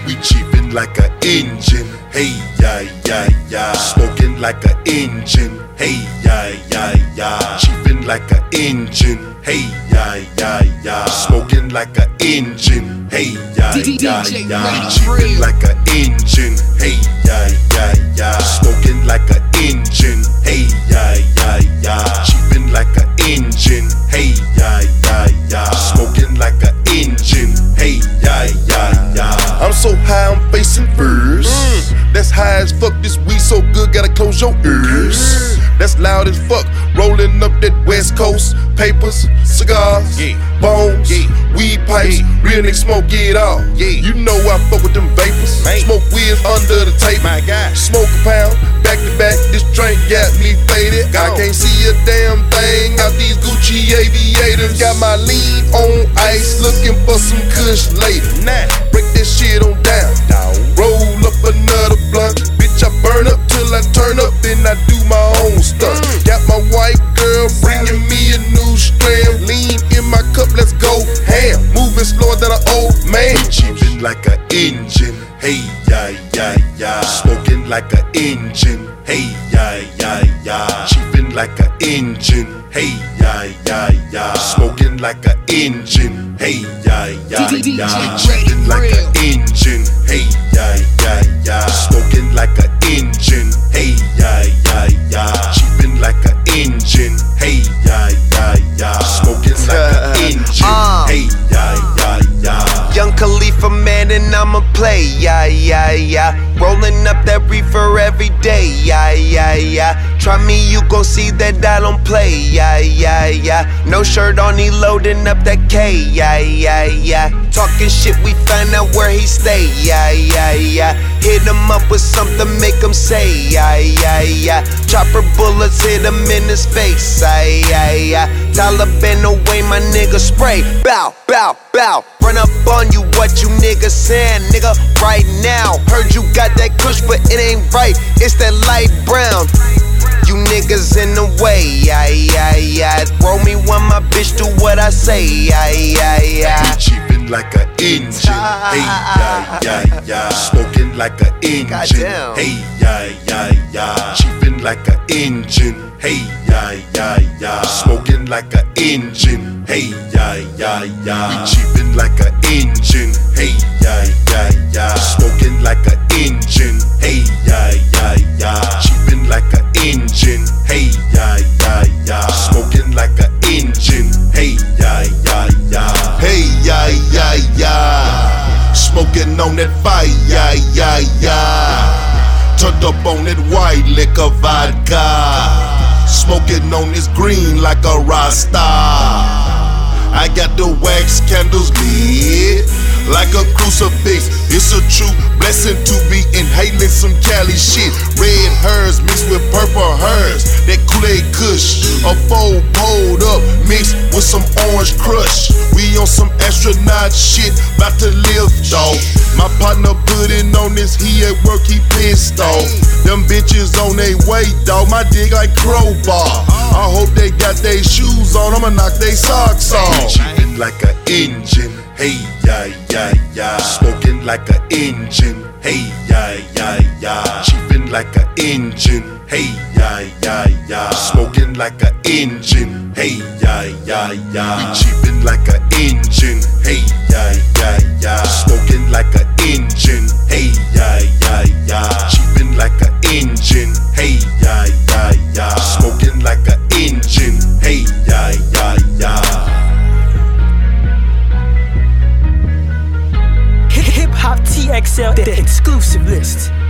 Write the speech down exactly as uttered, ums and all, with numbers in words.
We cheepin' like a engine. Hey, yeah, yeah, yeah. Smoking like a engine. Hey, yeah, yeah, yeah. Cheepin' like a engine. Hey, yeah, yeah, yeah. Smoking like a engine. Hey, yeah, yeah, yeah. Cheepin' like a engine. Hey, yeah, yeah, yeah. Smoking like a engine. Hey, yeah, yeah, yeah. Cheepin' like a engine. Hey, yeah, yeah, yeah. Smoking like a engine. Hey, yeah, yeah, yeah. I'm so high, I'm facing first. Mm. That's high as fuck. This weed so good, gotta close your ears. Mm. That's loud as fuck. Rolling up that West Coast. Papers, cigars, yeah. Bones, yeah. Weed pipes. Yeah. Real niggas smoke, get off. Yeah. You know I fuck with them vapors. Man. Smoke weeds under the tape. My God. Smoke a pound, back to back. This drink got me faded. Go. I can't see a damn thing out these Gucci aviators. Got my lean on ice, looking for some kush later. Nah. Break that shit on down. Down. Roll up another blunt. Bitch, I burn up till I turn up, then I do my own stuff. Mm. Got my white girl bringing me a new strand. Lean in my cup, let's go ham. Moving slower than an old man. Cheepin' like a engine. Hey, yeah, yeah, yeah. Smoking like a engine. Hey, yeah, yeah, yeah. Cheepin' like a engine. Hey, yeah, yeah, yeah. Smoking like a engine. Hey, yeah, yeah, yeah. Cheepin' like a engine. Hey, yeah, yeah, yeah. Smoking like a engine. Hey, yeah, yeah, yeah. Cheepin' like a engine. Hey, yeah, yeah, yeah. Smoking like a engine. Hey, yeah, yeah, yeah. Young Khalifa, man, and I'ma play, yeah, yeah, yeah. Rolling up that reefer every day, yeah, yeah, yeah. Try me, you gon' see that I don't play, yeah, yeah, yeah. No shirt on, he loading up that K, yeah, yeah, yeah. Talking shit, we find out where he stay, yeah, yeah, yeah. Hit him up with something, make him say, yeah, yeah, yeah. Chopper bullets hit him in his face, yeah, yeah, yeah. Taliban away, my nigga spray, bow, bow, bow. Run up on you, what you niggas saying, nigga, right now. Heard you got that kush, but it ain't right, it's that light brown. You niggas in the way, yeah, yeah, yeah. Roll me when my bitch do what I say, yeah, yeah, yeah. Cheepin' like a engine, hey, yeah, yeah, yeah. Smoking like a engine, hey, yeah, yeah, yeah. Cheepin' like a engine, hey, yeah, yeah, yeah. Smoking like a engine, hey, yeah, yeah, yeah. Cheepin' like a engine, hey, yeah, yeah, yeah. Smoking like a engine, hey, yeah, yeah, yeah. Cheepin' like a engine, hey, yeah, yeah, yeah. Smoking like a engine, hey, yeah, yeah, yeah. Hey, yeah, yeah, yeah. Smoking on that fire, yeah, yeah, yeah. Turned up on that white liquor vodka. Smoking on this green like a Rasta. I got the wax candles lit like a crucifix. It's a true blessing to be inhaling some Cali shit. Red hers mixed with purple hers. That Kool-Aid Kush, a fold pulled up mixed with some orange crush. We on some astronaut shit, bout to lift off. My partner putting on this, he at work, he pissed off. Them bitches on they way, dawg, my dick like crowbar. I hope they got they shoes on, I'ma knock they socks off. Cheepin' like a engine, hey, yeah, yeah, yeah. Smoking like a engine, hey, yeah, yeah, yeah. Cheepin' like a engine, hey, yeah, yeah, yeah. Smoking like a engine, hey, yeah, yeah, yeah. Cheepin' like a engine, hey, yeah, yeah, yeah. Smoking like a engine, hey, yeah, yeah, yeah. Cheepin' like a engine, hey, yeah, yeah, yeah. Smoking like a engine, hey, yeah, yeah, yeah. Hip Hop T X L, the exclusive list.